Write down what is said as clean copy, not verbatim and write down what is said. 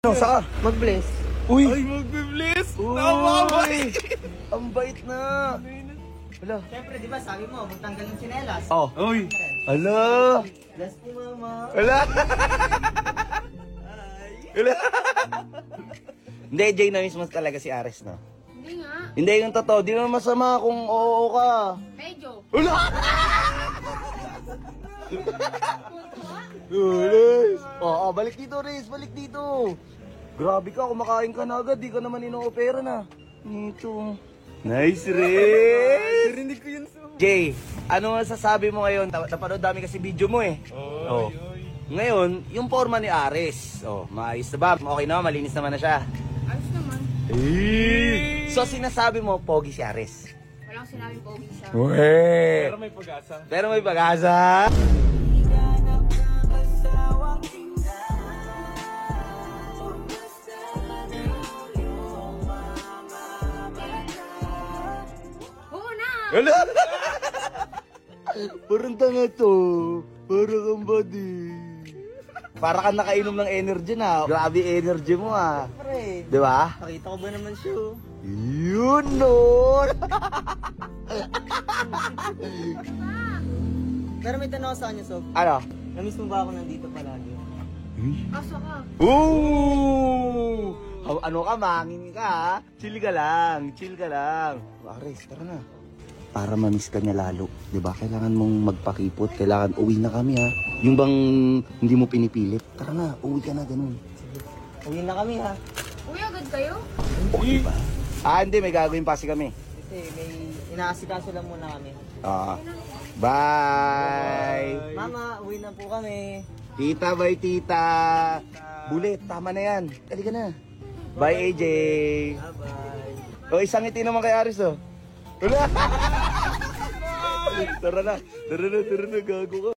Saka? Mag-bless. Uy! Ay, magbe-bless! Uy! Tama ba? Ang bait na! Wala. Siyempre, di ba sabi mo, magtanggal ng sinelas. Oh. Uy! Ala! Bless po, mama. Wala! Wala! Hindi, Jay, na-miss mo talaga si Ares, no? Hindi nga. Hindi, yung totoo. Di naman masama kung oo ka. Medyo. Wala! Riz! Oo, balik dito, Riz. Balik dito. Grabe ka, kumakain ka na agad. Di ka naman ino-opera na. Ito. Nice, Riz! Narinig ko yun sa... Jay, ano masasabi mo ngayon? Napanood dami kasi video mo eh. Oh. Ngayon, yung forma ni Ares. Oh, maayos na ba? Okay na, malinis naman na siya. Ayos naman. So sinasabi mo, pogi si Ares. Walang sinabing pogi siya. Uwe! Pero may pag-asa. Pero may pag-asa. Oo na! Wala! Parang tanga to. Parang kang body. Para ka nakainom ng energy na. Grabe energy mo ah. Pre, Di ba? nakita ko ba naman siya? Yun no! Pero may tanong ako sa kanya, Sob. Ano? Namiss mo ba ako nandito palagi? Asa ka? Ooh! Ano ka, mangin ka ha? Chill ka lang, chill ka lang. Ares, tara na. Para mamiss ka niya lalo, di ba? Kailangan mong magpakipot, kailangan uwi na kami ha. Yung bang hindi mo pinipilit, tara na, uwi ka na, ganun. Uwi na kami, ha? Uy, agad kayo? Okay ba? Ah, hindi, may gagawin pa kami. Kasi may inaasikaso lang muna kami. Ah, bye! Mama, uwi na po kami. Tita, bye tita! Bulit, tama na yan. Halika na. Bye, AJ! Bye-bye. O, isang ngiti naman kay Aris, oh. Wala! Tara na, gago ka.